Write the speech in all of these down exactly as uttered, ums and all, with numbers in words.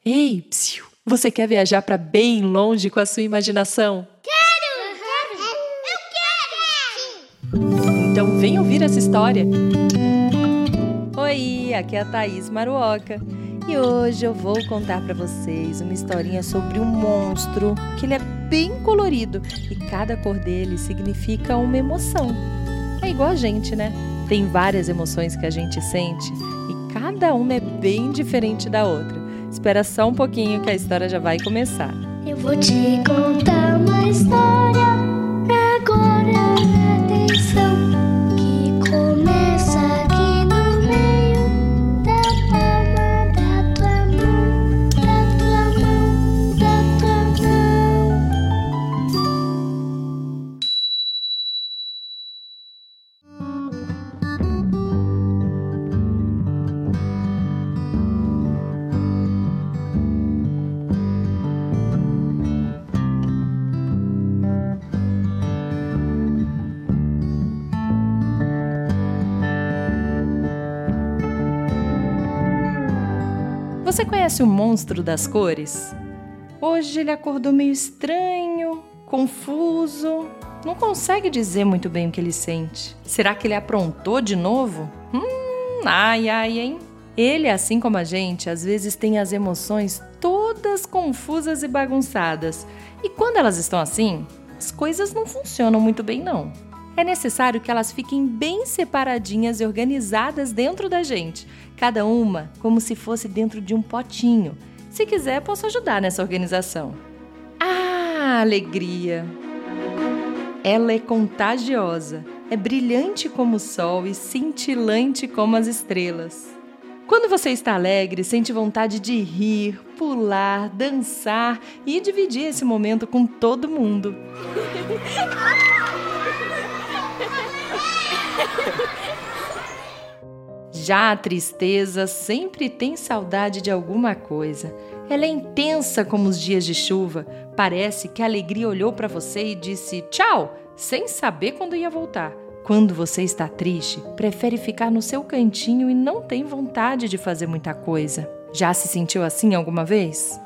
Ei, psiu, você quer viajar para bem longe com a sua imaginação? Quero! Eu quero! Então vem ouvir essa história. Oi, aqui é a Thaís Maruoca e hoje eu vou contar para vocês uma historinha sobre um monstro que ele é bem colorido e cada cor dele significa uma emoção. É igual a gente, né? Tem várias emoções que a gente sente e cada uma é bem diferente da outra. Espera só um pouquinho que a história já vai começar. Eu vou te contar uma história agora, atenção, que começa aqui no meio da palma da tua mão, da tua mão, da tua mão. Você conhece o monstro das cores? Hoje ele acordou meio estranho, confuso, não consegue dizer muito bem o que ele sente. Será que ele aprontou de novo? Hum, ai, ai, hein? Ele, assim como a gente, às vezes tem as emoções todas confusas e bagunçadas. E quando elas estão assim, as coisas não funcionam muito bem, não. É necessário que elas fiquem bem separadinhas e organizadas dentro da gente, cada uma como se fosse dentro de um potinho. Se quiser, posso ajudar nessa organização. Ah, alegria! Ela é contagiosa, é brilhante como o sol e cintilante como as estrelas. Quando você está alegre, sente vontade de rir, pular, dançar e dividir esse momento com todo mundo. Já a tristeza sempre tem saudade de alguma coisa. Ela é intensa como os dias de chuva. Parece que a alegria olhou para você e disse tchau, sem saber quando ia voltar. Quando você está triste, prefere ficar no seu cantinho e não tem vontade de fazer muita coisa. Já se sentiu assim alguma vez?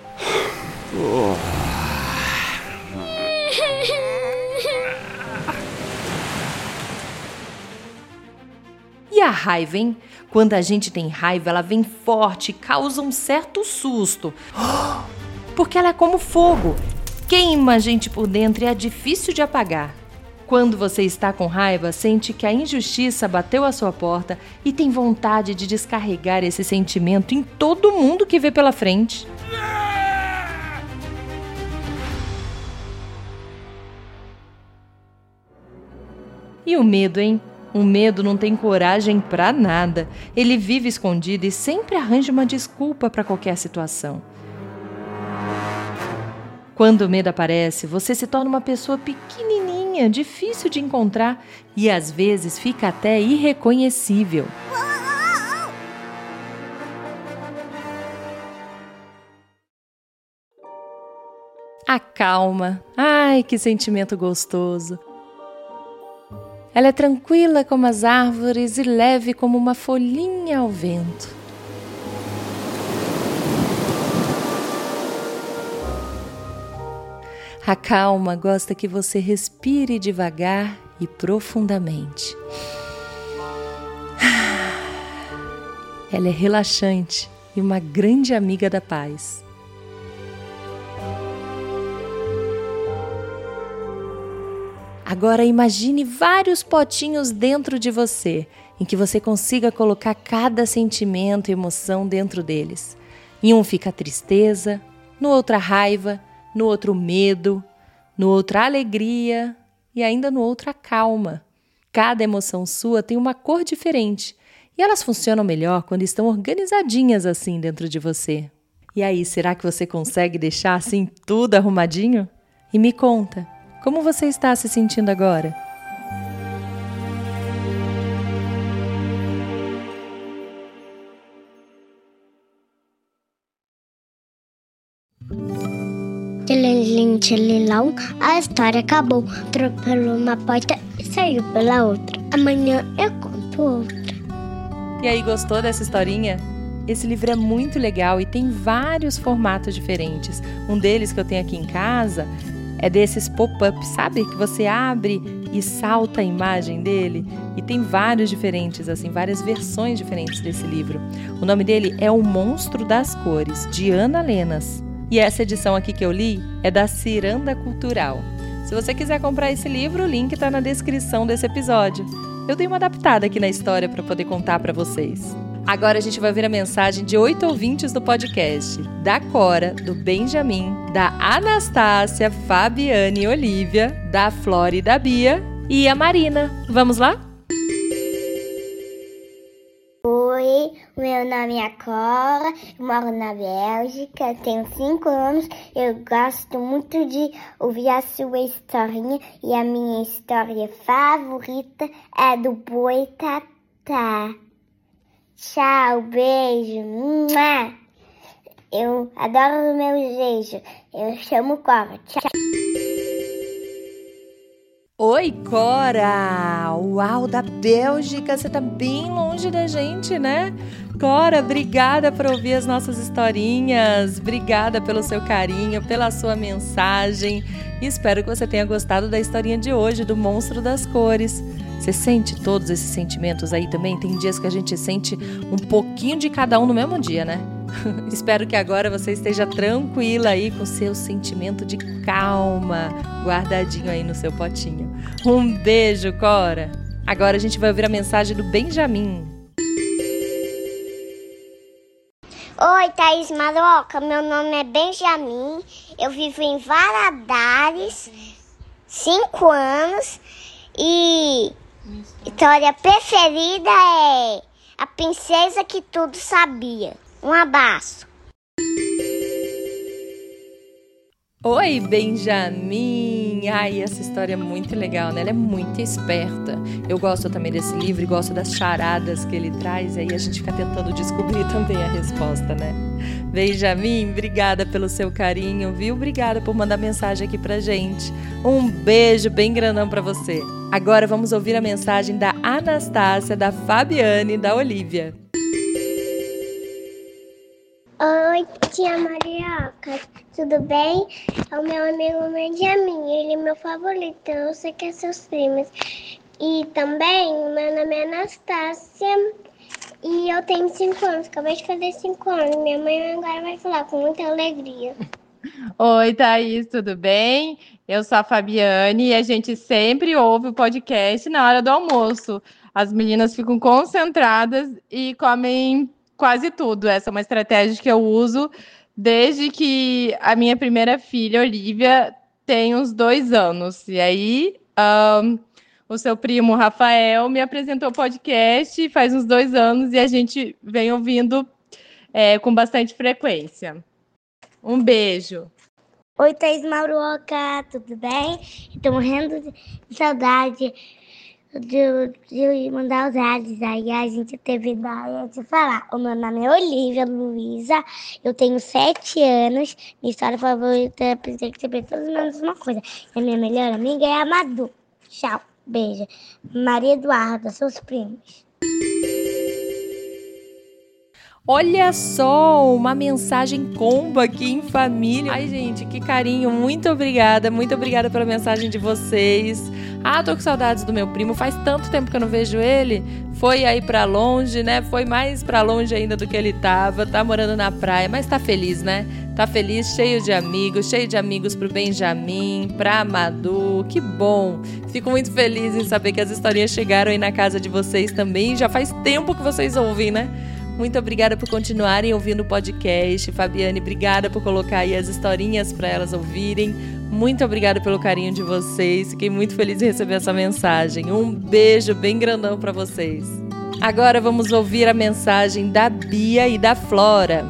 E a raiva, hein? Quando a gente tem raiva, ela vem forte e causa um certo susto. Porque ela é como fogo. Queima a gente por dentro e é difícil de apagar. Quando você está com raiva, sente que a injustiça bateu à sua porta e tem vontade de descarregar esse sentimento em todo mundo que vê pela frente. E o medo, hein? O medo não tem coragem pra nada. Ele vive escondido e sempre arranja uma desculpa para qualquer situação. Quando o medo aparece, você se torna uma pessoa pequenininha, difícil de encontrar e às vezes fica até irreconhecível. A calma. Ai, que sentimento gostoso. Ela é tranquila como as árvores e leve como uma folhinha ao vento. A calma gosta que você respire devagar e profundamente. Ela é relaxante e uma grande amiga da paz. Agora imagine vários potinhos dentro de você, em que você consiga colocar cada sentimento e emoção dentro deles. Em um fica a tristeza, no outro a raiva, no outro medo, no outro a alegria e ainda no outro a calma. Cada emoção sua tem uma cor diferente e elas funcionam melhor quando estão organizadinhas assim dentro de você. E aí, será que você consegue deixar assim tudo arrumadinho? E me conta, como você está se sentindo agora? Tchelilim, tchelilão, a história acabou. Atropelou uma porta e saiu pela outra. Amanhã eu conto outra. E aí, gostou dessa historinha? Esse livro é muito legal e tem vários formatos diferentes. Um deles que eu tenho aqui em casa é desses pop-up, sabe? Que você abre e salta a imagem dele. E tem vários diferentes, assim, várias versões diferentes desse livro. O nome dele é O Monstro das Cores, de Ana Lenas. E essa edição aqui que eu li é da Ciranda Cultural. Se você quiser comprar esse livro, o link está na descrição desse episódio. Eu dei uma adaptada aqui na história para poder contar para vocês. Agora a gente vai ver a mensagem de oito ouvintes do podcast. Da Cora, do Benjamin, da Anastácia, Fabiane e Olivia, da Flora e da Bia e a Marina. Vamos lá? Oi, meu nome é Cora, eu moro na Bélgica, tenho cinco anos, eu gosto muito de ouvir a sua historinha e a minha história favorita é do Boitatá. Tchau, beijo. Mua. Eu adoro o meu jeito. Eu chamo Cora. Tchau. Oi, Cora! Uau, da Bélgica, você tá bem longe da gente, né? Cora, obrigada por ouvir as nossas historinhas, obrigada pelo seu carinho, pela sua mensagem. E espero que você tenha gostado da historinha de hoje, do Monstro das Cores. Você sente todos esses sentimentos aí também? Tem dias que a gente sente um pouquinho de cada um no mesmo dia, né? Espero que agora você esteja tranquila aí com seu sentimento de calma guardadinho aí no seu potinho. Um beijo, Cora! Agora a gente vai ouvir a mensagem do Benjamin. Oi, Thaís Maroca. Meu nome é Benjamin. Eu vivo em Valadares, cinco anos. E história preferida é A Princesa que Tudo Sabia. Um abraço. Oi, Benjamin! Ai, essa história é muito legal, né? Ela é muito esperta. Eu gosto também desse livro e gosto das charadas que ele traz. E aí a gente fica tentando descobrir também a resposta, né? Benjamin, obrigada pelo seu carinho, viu? Obrigada por mandar mensagem aqui pra gente. Um beijo bem grandão pra você. Agora vamos ouvir a mensagem da Anastácia, da Fabiane e da Olivia. Oi, tia Marioca, tudo bem? O meu amigo Benjamin, ele é meu favorito, eu sei que é seus primos. E também, meu nome é Anastácia e eu tenho cinco anos, acabei de fazer cinco anos. Minha mãe agora vai falar com muita alegria. Oi, Thaís, tudo bem? Eu sou a Fabiane e a gente sempre ouve o podcast na hora do almoço. As meninas ficam concentradas e comem quase tudo. Essa é uma estratégia que eu uso desde que a minha primeira filha, Olivia, tem uns dois anos. E aí, um, o seu primo, Rafael, me apresentou o podcast faz uns dois anos e a gente vem ouvindo é, com bastante frequência. Um beijo. Oi, Thaís Maruoca, tudo bem? Estou morrendo de saudade de, de mandar os áudios aí. A gente teve ideia de falar. O meu nome é Olivia Luísa, eu tenho sete anos. Minha história favorita é pensei que saber todos menos uma coisa. E a minha melhor amiga é a Madu. Tchau, beijo. Maria Eduarda, seus primos. Olha só, uma mensagem combo aqui em família. Ai, gente, que carinho. Muito obrigada, muito obrigada pela mensagem de vocês. Ah, tô com saudades do meu primo. Faz tanto tempo que eu não vejo ele. Foi aí pra longe, né? Foi mais pra longe ainda do que ele tava. Tá morando na praia, mas tá feliz, né? Tá feliz, cheio de amigos, cheio de amigos pro Benjamin, pra Madu. Que bom. Fico muito feliz em saber que as historinhas chegaram aí na casa de vocês também. Já faz tempo que vocês ouvem, né? Muito obrigada por continuarem ouvindo o podcast. Fabiane, obrigada por colocar aí as historinhas para elas ouvirem. Muito obrigada pelo carinho de vocês. Fiquei muito feliz em receber essa mensagem. Um beijo bem grandão para vocês. Agora vamos ouvir a mensagem da Bia e da Flora.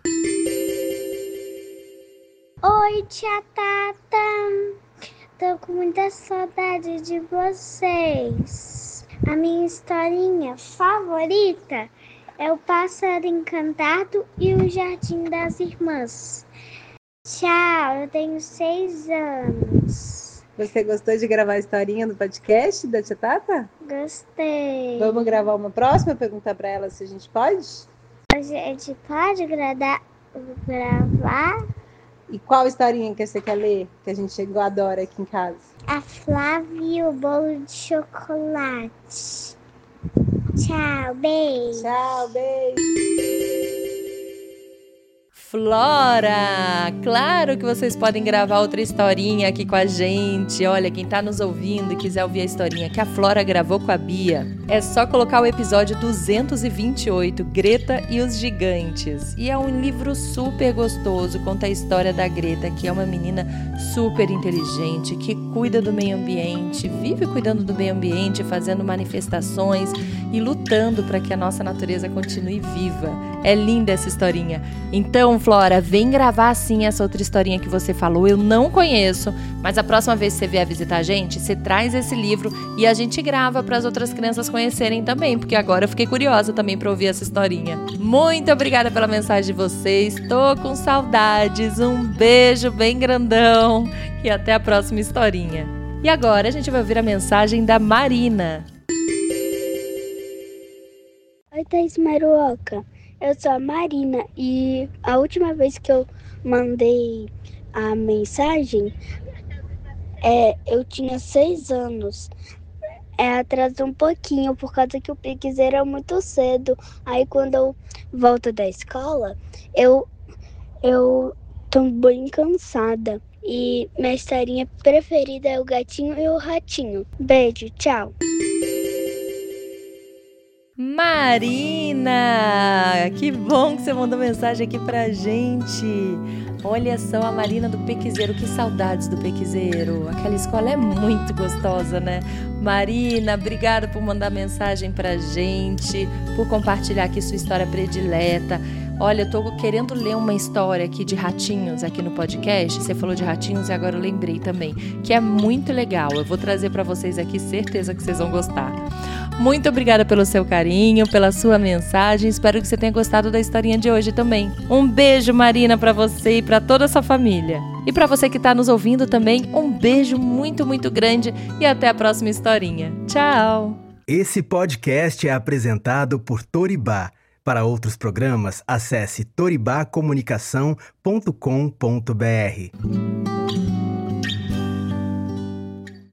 Oi, tia Tata. Tô com muita saudade de vocês. A minha historinha favorita é o Pássaro Encantado e o Jardim das Irmãs. Tchau, eu tenho seis anos. Você gostou de gravar a historinha no podcast da tia Tata? Gostei. Vamos gravar uma próxima? Perguntar para ela se a gente pode? A gente pode gravar? gravar? E qual historinha que você quer ler? Que a gente chegou adora aqui em casa. A Flávia e o bolo de chocolate. Tchau, beijo. Tchau, beijo. Flora! Claro que vocês podem gravar outra historinha aqui com a gente. Olha, quem tá nos ouvindo e quiser ouvir a historinha que a Flora gravou com a Bia, é só colocar o episódio duzentos e vinte e oito, Greta e os Gigantes. E é um livro super gostoso, conta a história da Greta, que é uma menina super inteligente, que cuida do meio ambiente, vive cuidando do meio ambiente, fazendo manifestações e lutando para que a nossa natureza continue viva. É linda essa historinha. Então, Flora, vem gravar sim essa outra historinha que você falou. Eu não conheço, mas a próxima vez que você vier visitar a gente, você traz esse livro e a gente grava para as outras crianças conhecerem também, porque agora eu fiquei curiosa também para ouvir essa historinha. Muito obrigada pela mensagem de vocês. Tô com saudades. Um beijo bem grandão e até a próxima historinha. E agora a gente vai ouvir a mensagem da Marina. Oi, Thaís Maruoca. Eu sou a Marina e a última vez que eu mandei a mensagem, é, eu tinha seis anos. É, atrasou um pouquinho por causa que o Pix era muito cedo. Aí quando eu volto da escola, eu, eu tô bem cansada. E minha historinha preferida é o gatinho e o ratinho. Beijo, tchau. Marina! Que bom que você mandou mensagem aqui pra gente. Olha só a Marina do Pequizeiro, que saudades do Pequizeiro. Aquela escola é muito gostosa, né? Marina, obrigada por mandar mensagem pra gente, por compartilhar aqui sua história predileta. Olha, eu tô querendo ler uma história aqui de ratinhos aqui no podcast. Você falou de ratinhos e agora eu lembrei também, que é muito legal. Eu vou trazer pra vocês aqui, certeza que vocês vão gostar. Muito obrigada pelo seu carinho, pela sua mensagem. Espero que você tenha gostado da historinha de hoje também. Um beijo, Marina, para você e para toda a sua família. E para você que está nos ouvindo também, um beijo muito, muito grande e até a próxima historinha. Tchau! Esse podcast é apresentado por Toribá. Para outros programas, acesse toribá comunicação ponto com ponto br.